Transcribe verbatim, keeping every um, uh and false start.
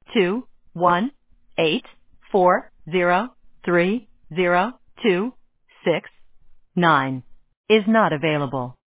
two one eight four zero three zero two six nine is not available.